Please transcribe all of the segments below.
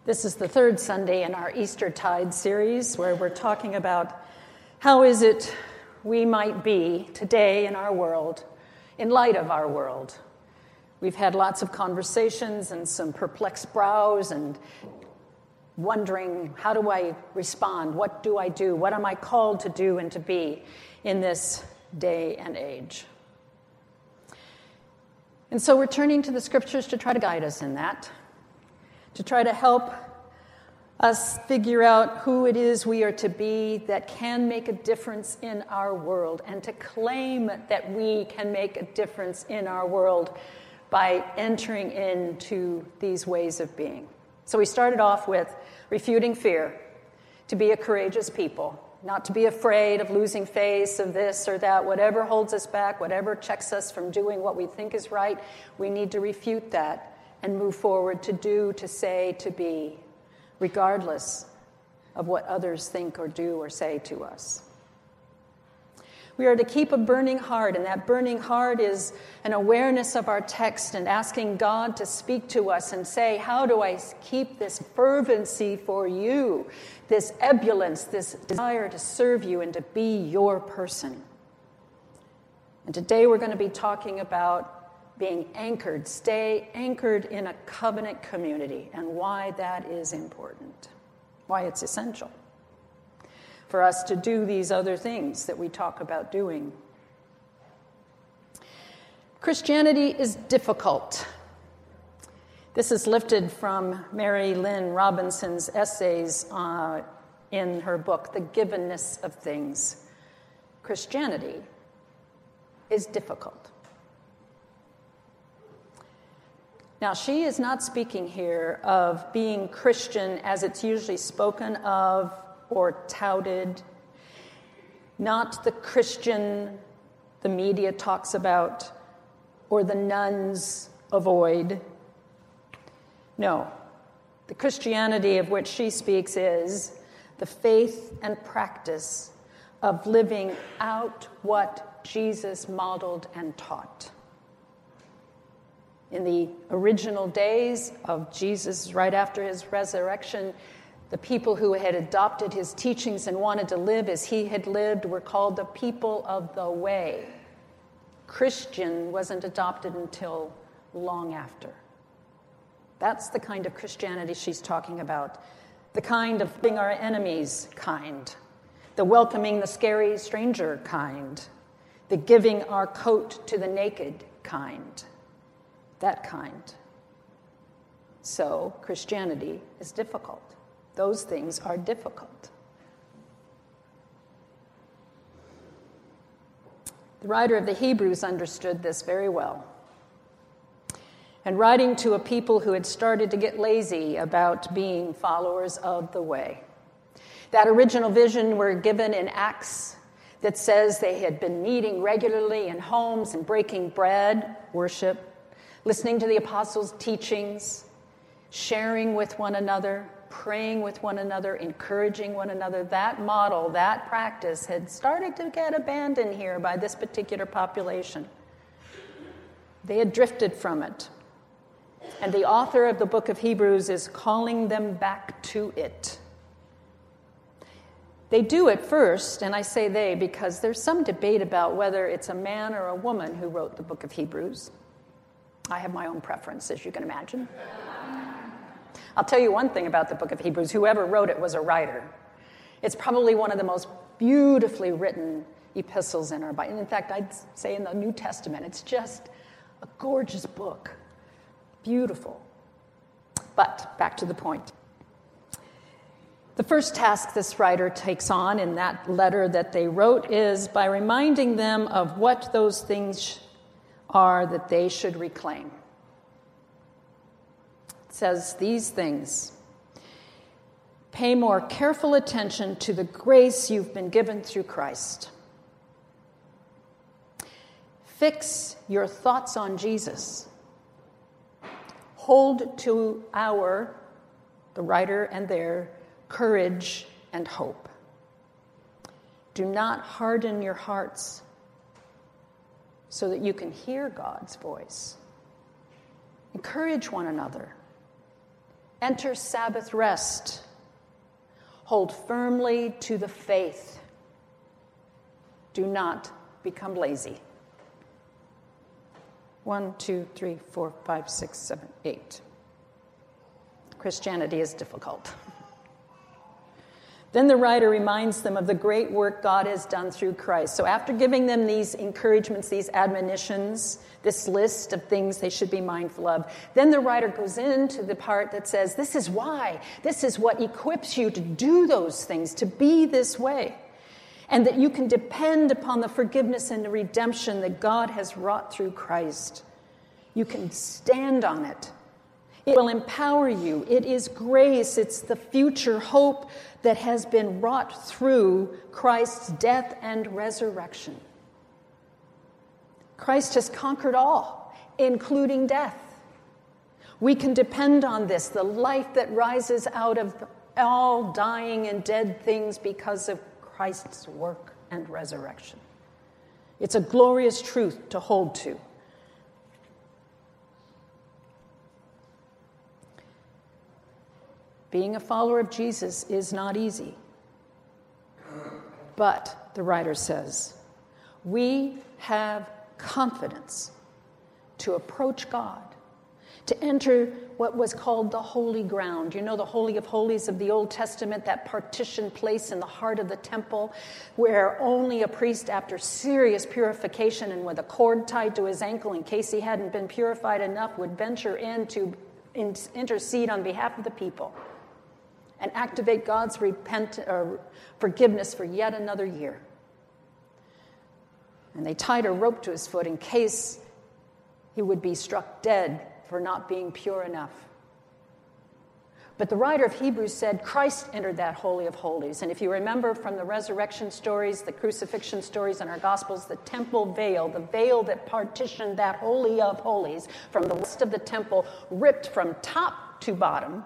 This is the third Sunday in our Eastertide series where we're talking about how is it we might be today in our world, in light of our world. We've had lots of conversations and some perplexed brows and wondering, how do I respond? What do I do? What am I called to do and to be in this day and age? And so we're turning to the scriptures to try to guide us in that, to try to help us figure out who it is we are to be that can make a difference in our world, and to claim that we can make a difference in our world by entering into these ways of being. So we started off with refuting fear, to be a courageous people, not to be afraid of losing face, of this or that, whatever holds us back, whatever checks us from doing what we think is right, we need to refute that and move forward to do, to say, to be, regardless of what others think or do or say to us. We are to keep a burning heart, and that burning heart is an awareness of our text and asking God to speak to us and say, how do I keep this fervency for you, this ebullience, this desire to serve you and to be your person? And today we're going to be talking about being anchored, stay anchored in a covenant community, and why that is important, why it's essential for us to do these other things that we talk about doing. Christianity is difficult. This is lifted from Mary Lynn Robinson's essays in her book, The Givenness of Things. Christianity is difficult. Now, she is not speaking here of being Christian as it's usually spoken of or touted, not the Christian the media talks about or the nuns avoid. No, the Christianity of which she speaks is the faith and practice of living out what Jesus modeled and taught. In the original days of Jesus, right after his resurrection, the people who had adopted his teachings and wanted to live as he had lived were called the people of the way. Christian wasn't adopted until long after. That's the kind of Christianity she's talking about. The kind of being our enemies kind. The welcoming the scary stranger kind. The giving our coat to the naked kind. That kind. So, Christianity is difficult. Those things are difficult. The writer of the Hebrews understood this very well. And writing to a people who had started to get lazy about being followers of the way. That original vision were given in Acts that says they had been meeting regularly in homes and breaking bread, worship, listening to the apostles' teachings, sharing with one another, praying with one another, encouraging one another. That model, that practice had started to get abandoned here by this particular population. They had drifted from it. And the author of the book of Hebrews is calling them back to it. They do it first, and I say they because there's some debate about whether it's a man or a woman who wrote the book of Hebrews. I have my own preference, as you can imagine. I'll tell you one thing about the book of Hebrews. Whoever wrote it was a writer. It's probably one of the most beautifully written epistles in our Bible. In fact, I'd say in the New Testament, it's just a gorgeous book. Beautiful. But back to the point. The first task this writer takes on in that letter that they wrote is by reminding them of what those things are that they should reclaim. It says these things: pay more careful attention to the grace you've been given through Christ. Fix your thoughts on Jesus. Hold to the writer and their, courage and hope. Do not harden your hearts so that you can hear God's voice. Encourage one another. Enter Sabbath rest. Hold firmly to the faith. Do not become lazy. 1, 2, 3, 4, 5, 6, 7, 8. Christianity is difficult. Then the writer reminds them of the great work God has done through Christ. So after giving them these encouragements, these admonitions, this list of things they should be mindful of, then the writer goes into the part that says, this is why. This is what equips you to do those things, to be this way. And that you can depend upon the forgiveness and the redemption that God has wrought through Christ. You can stand on it. It will empower you. It is grace. It's the future hope that has been wrought through Christ's death and resurrection. Christ has conquered all, including death. We can depend on this, the life that rises out of all dying and dead things because of Christ's work and resurrection. It's a glorious truth to hold to. Being a follower of Jesus is not easy. But, the writer says, we have confidence to approach God, to enter what was called the holy ground. You know, the Holy of Holies of the Old Testament, that partitioned place in the heart of the temple where only a priest, after serious purification and with a cord tied to his ankle in case he hadn't been purified enough, would venture in to intercede on behalf of the people and activate God's forgiveness for yet another year. And they tied a rope to his foot in case he would be struck dead for not being pure enough. But the writer of Hebrews said Christ entered that Holy of Holies. And if you remember from the resurrection stories, the crucifixion stories in our Gospels, the temple veil, the veil that partitioned that Holy of Holies from the rest of the temple, ripped from top to bottom.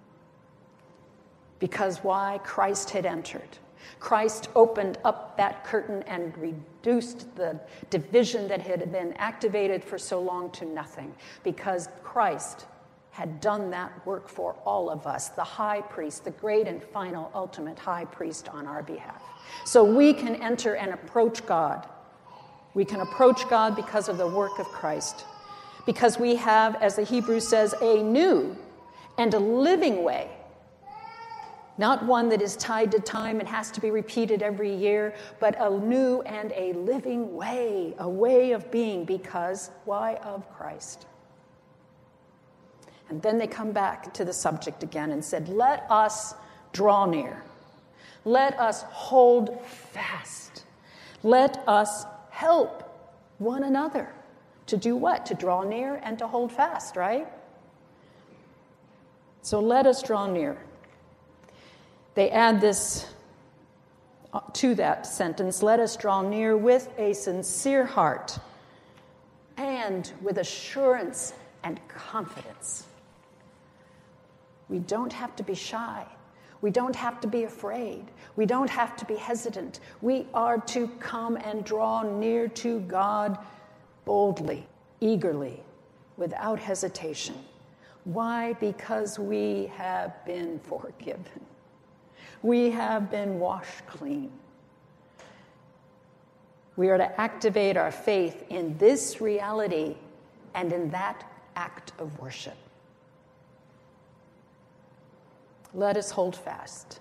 Because why? Christ had entered. Christ opened up that curtain and reduced the division that had been activated for so long to nothing. Because Christ had done that work for all of us, the high priest, the great and final ultimate high priest on our behalf. So we can enter and approach God. We can approach God because of the work of Christ. Because we have, as the Hebrew says, a new and a living way. Not one that is tied to time and has to be repeated every year, but a new and a living way, a way of being, because why? Of Christ. And then they come back to the subject again and said, let us draw near. Let us hold fast. Let us help one another. To do what? To draw near and to hold fast, right? So let us draw near. They add this to that sentence, let us draw near with a sincere heart and with assurance and confidence. We don't have to be shy. We don't have to be afraid. We don't have to be hesitant. We are to come and draw near to God boldly, eagerly, without hesitation. Why? Because we have been forgiven. We have been washed clean. We are to activate our faith in this reality and in that act of worship. Let us hold fast.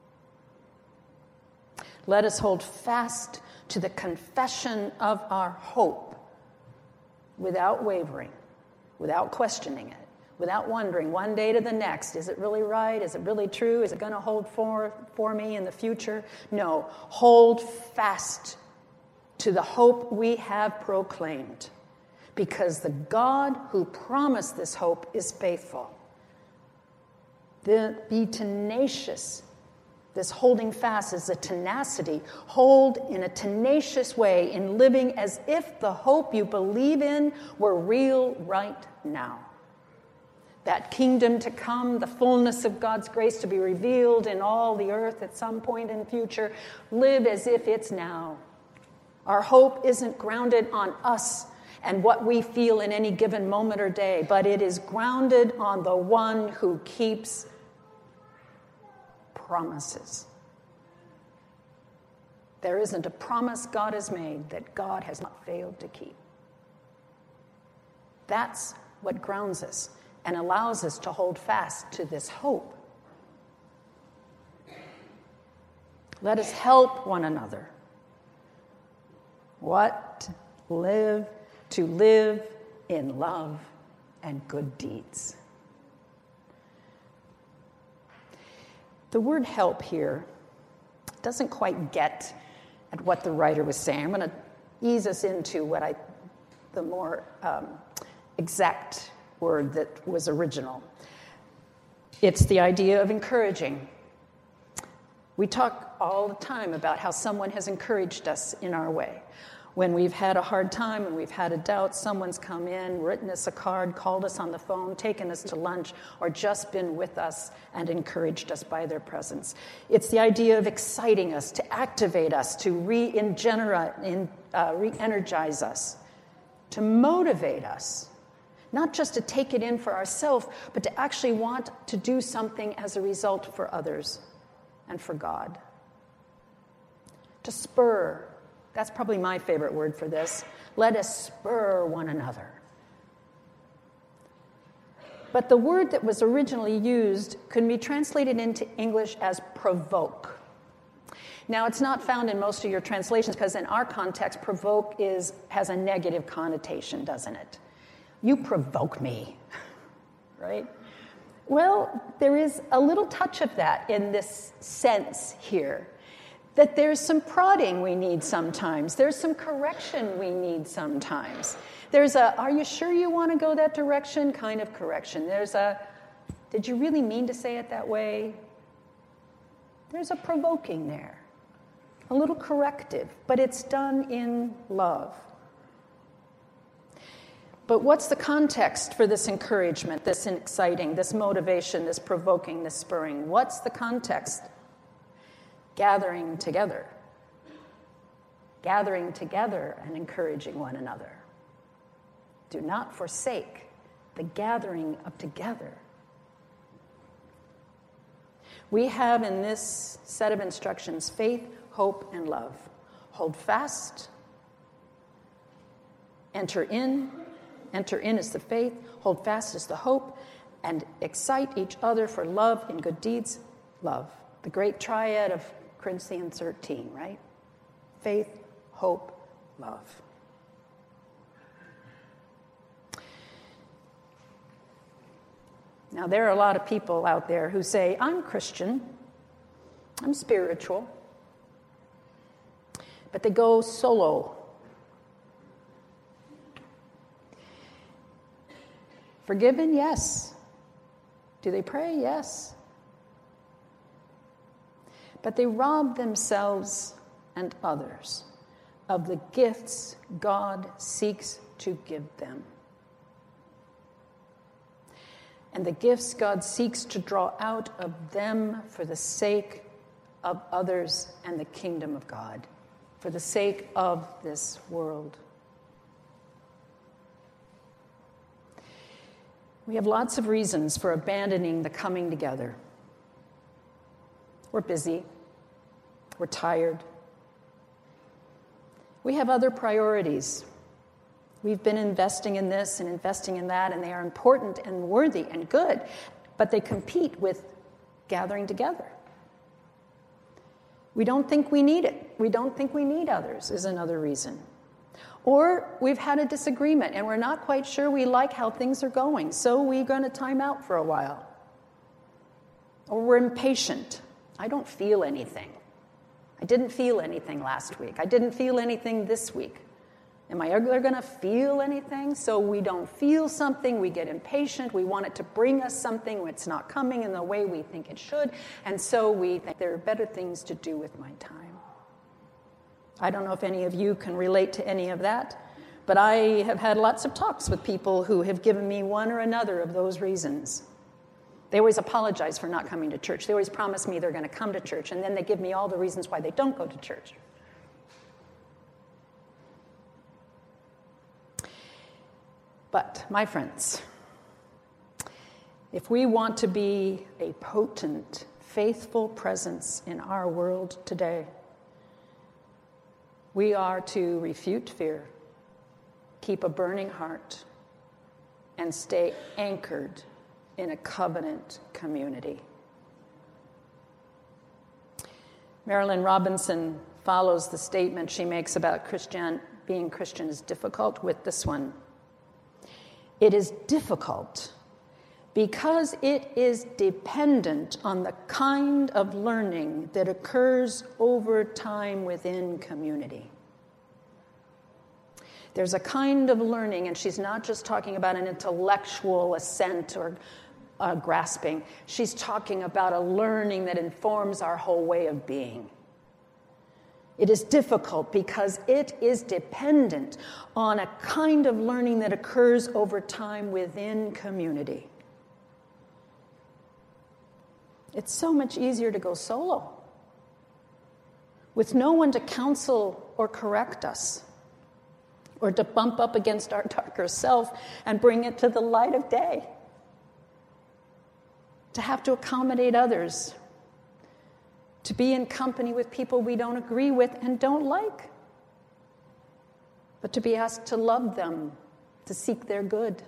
Let us hold fast to the confession of our hope without wavering, without questioning it. Without wondering one day to the next, is it really right? Is it really true? Is it going to hold for me in the future? No, hold fast to the hope we have proclaimed, because the God who promised this hope is faithful. Be tenacious. This holding fast is a tenacity. Hold in a tenacious way in living as if the hope you believe in were real right now. That kingdom to come, the fullness of God's grace to be revealed in all the earth at some point in the future. Live as if it's now. Our hope isn't grounded on us and what we feel in any given moment or day, but it is grounded on the one who keeps promises. There isn't a promise God has made that God has not failed to keep. That's what grounds us and allows us to hold fast to this hope. Let us help one another. To live in love and good deeds. The word help here doesn't quite get at what the writer was saying. I'm going to ease us into the more exact word that was original. It's the idea of encouraging. We talk all the time about how someone has encouraged us in our way. When we've had a hard time, when we've had a doubt, someone's come in, written us a card, called us on the phone, taken us to lunch, or just been with us and encouraged us by their presence. It's the idea of exciting us, to activate us, to re-energize us, to motivate us, not just to take it in for ourselves, but to actually want to do something as a result for others and for God. To spur. That's probably my favorite word for this. Let us spur one another. But the word that was originally used could be translated into English as provoke. Now, it's not found in most of your translations because in our context, provoke has a negative connotation, doesn't it? You provoke me, right? Well, there is a little touch of that in this sense here. That there's some prodding we need sometimes. There's some correction we need sometimes. There's are you sure you want to go that direction kind of correction. There's did you really mean to say it that way? There's a provoking there. A little corrective, but it's done in love. But what's the context for this encouragement, this exciting, this motivation, this provoking, this spurring? What's the context? Gathering together and encouraging one another. Do not forsake the gathering of together. We have in this set of instructions faith, hope, and love. Hold fast. Enter in. Enter in is the faith. Hold fast is the hope. And excite each other for love and good deeds. Love. The great triad of Corinthians 13, right? Faith, hope, love. Now, there are a lot of people out there who say, I'm Christian, I'm spiritual, but they go solo. Forgiven? Yes. Do they pray? Yes. But they rob themselves and others of the gifts God seeks to give them. And the gifts God seeks to draw out of them for the sake of others and the kingdom of God, for the sake of this world. We have lots of reasons for abandoning the coming together. We're busy. We're tired. We have other priorities. We've been investing in this and investing in that, and they are important and worthy and good, but they compete with gathering together. We don't think we need it. We don't think we need others is another reason. Or we've had a disagreement, and we're not quite sure we like how things are going, so we're going to time out for a while. Or we're impatient. I don't feel anything. I didn't feel anything last week. I didn't feel anything this week. Am I ever going to feel anything? So we don't feel something, we get impatient, we want it to bring us something when it's not coming in the way we think it should, and so we think there are better things to do with my time. I don't know if any of you can relate to any of that, but I have had lots of talks with people who have given me one or another of those reasons. They always apologize for not coming to church. They always promise me they're going to come to church, and then they give me all the reasons why they don't go to church. But, my friends, if we want to be a potent, faithful presence in our world today, we are to refute fear, keep a burning heart, and stay anchored in a covenant community. Marilyn Robinson follows the statement she makes about being Christian is difficult with this one. It is difficult because it is dependent on the kind of learning that occurs over time within community. There's a kind of learning, and she's not just talking about an intellectual assent or grasping. She's talking about a learning that informs our whole way of being. It is difficult because it is dependent on a kind of learning that occurs over time within community. It's so much easier to go solo, with no one to counsel or correct us, or to bump up against our darker self and bring it to the light of day. To have to accommodate others, to be in company with people we don't agree with and don't like, but to be asked to love them, to seek their good.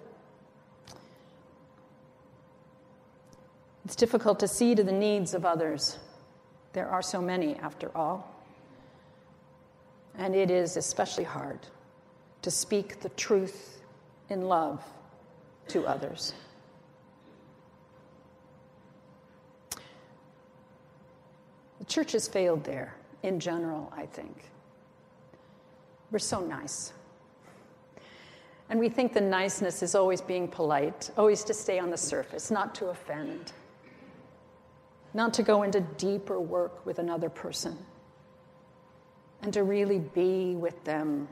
It's difficult to see to the needs of others. There are so many, after all. And it is especially hard to speak the truth in love to others. The church has failed there, in general, I think. We're so nice. And we think the niceness is always being polite, always to stay on the surface, not to offend, not to go into deeper work with another person, and to really be with them,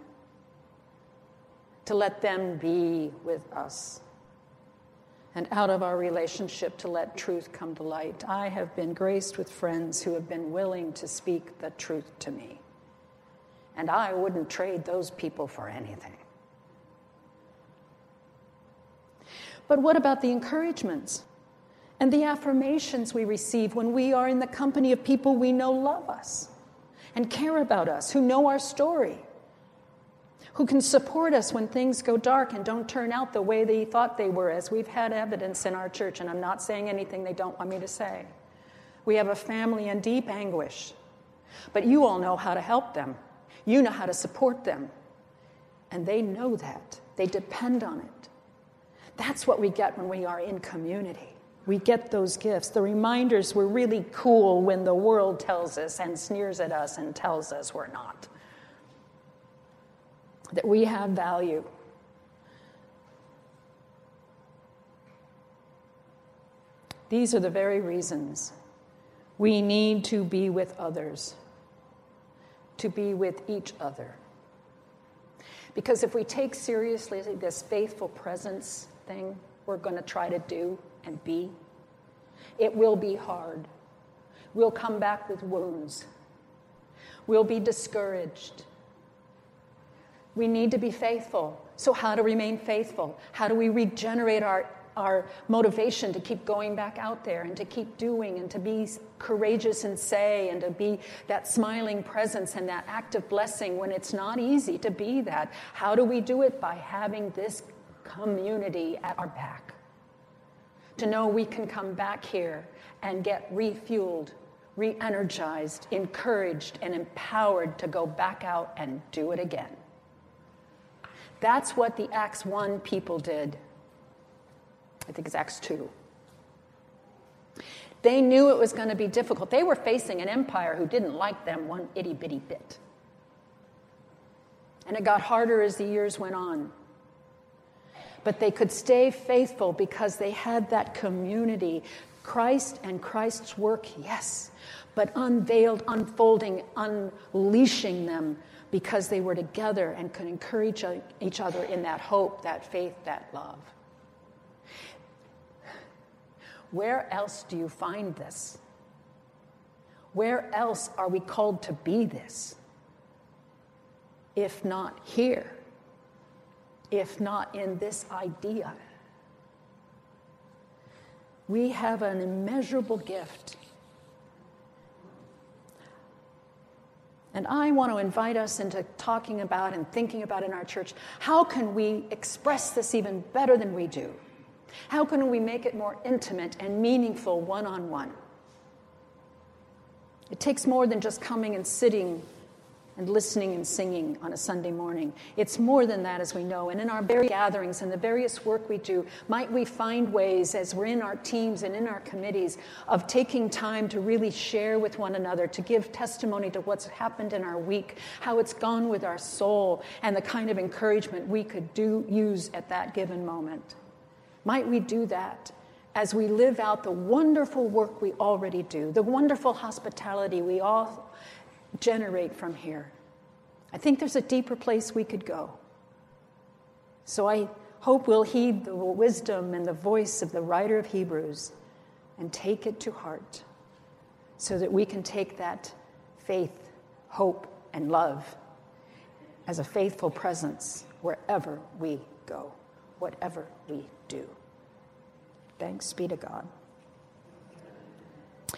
to let them be with us. And out of our relationship to let truth come to light. I have been graced with friends who have been willing to speak the truth to me. And I wouldn't trade those people for anything. But what about the encouragements and the affirmations we receive when we are in the company of people we know love us and care about us, who know our story, who can support us when things go dark and don't turn out the way they thought they were, as we've had evidence in our church, and I'm not saying anything they don't want me to say. We have a family in deep anguish, but you all know how to help them. You know how to support them, and they know that. They depend on it. That's what we get when we are in community. We get those gifts, the reminders we're really cool when the world tells us and sneers at us and tells us we're not. That we have value. These are the very reasons we need to be with others, to be with each other. Because if we take seriously this faithful presence thing we're going to try to do and be, it will be hard. We'll come back with wounds. We'll be discouraged. We need to be faithful. So how to remain faithful? How do we regenerate our motivation to keep going back out there and to keep doing and to be courageous and say and to be that smiling presence and that active blessing when it's not easy to be that? How do we do it? By having this community at our back. To know we can come back here and get refueled, re-energized, encouraged, and empowered to go back out and do it again. That's what the Acts 1 people did. I think it's Acts 2. They knew it was going to be difficult. They were facing an empire who didn't like them one itty-bitty bit. And it got harder as the years went on. But they could stay faithful because they had that community. Christ and Christ's work, yes, but unveiled, unfolding, unleashing them because they were together and could encourage each other in that hope, that faith, that love. Where else do you find this? Where else are we called to be this? If not here, if not in this idea. We have an immeasurable gift. And I want to invite us into talking about and thinking about in our church, how can we express this even better than we do? How can we make it more intimate and meaningful one-on-one? It takes more than just coming and sitting and listening and singing on a Sunday morning. It's more than that, as we know. And in our very gatherings and the various work we do, might we find ways, as we're in our teams and in our committees, of taking time to really share with one another, to give testimony to what's happened in our week, how it's gone with our soul, and the kind of encouragement we could use at that given moment. Might we do that as we live out the wonderful work we already do, the wonderful hospitality we all generate from here. I think there's a deeper place we could go. So I hope we'll heed the wisdom and the voice of the writer of Hebrews and take it to heart so that we can take that faith, hope, and love as a faithful presence wherever we go, whatever we do. Thanks be to God.